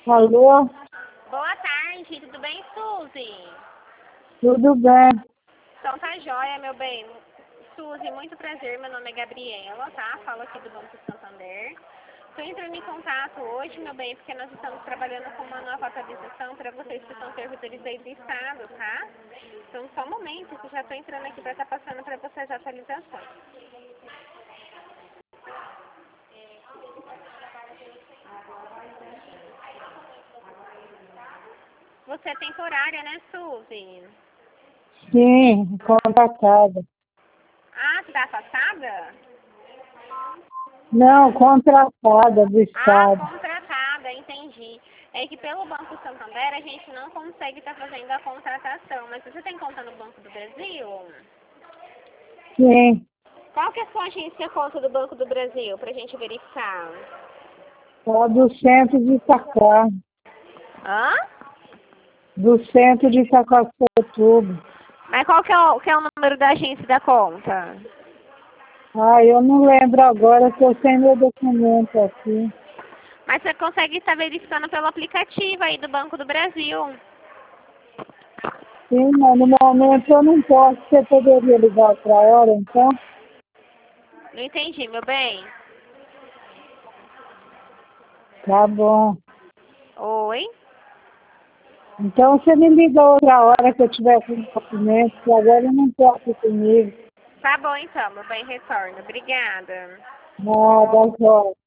Alô? Boa tarde, tudo bem, Suzy? Tudo bem? Então tá jóia, meu bem. Suzy, muito prazer, meu nome é Gabriela, tá? Falo aqui do Banco Santander. Estou entrando em contato hoje, meu bem, porque nós estamos trabalhando com uma nova atualização para vocês que são servidores aí do Estado, tá? Então só um momento, que já estou entrando aqui para estar passando para vocês as atualizações. Você é temporária, né, Suzy? Sim, contratada. Ah, você tá afastada? Não, contratada do Ah, Estado. contratada, entendi. É que pelo Banco Santander a gente não consegue estar fazendo a contratação. Mas você tem conta no Banco do Brasil? Sim, Qual que é a sua agência conta do Banco do Brasil, pra gente verificar? só do centro de Itaquá. Hã? Do centro de Itaquaquecetuba. Mas qual que é o número da agência da conta? Ah, eu não lembro agora, estou sem meu documento aqui. Mas você consegue estar verificando pelo aplicativo aí do Banco do Brasil. Sim, mas no momento eu não posso. Você poderia ligar outra hora, então? Não entendi, meu bem. Tá bom. Oi? Então você me liga outra hora que eu tiver com o documento, que agora eu não estou aqui comigo. Tá bom então, meu bem, retorno. Obrigada. Nada, agora.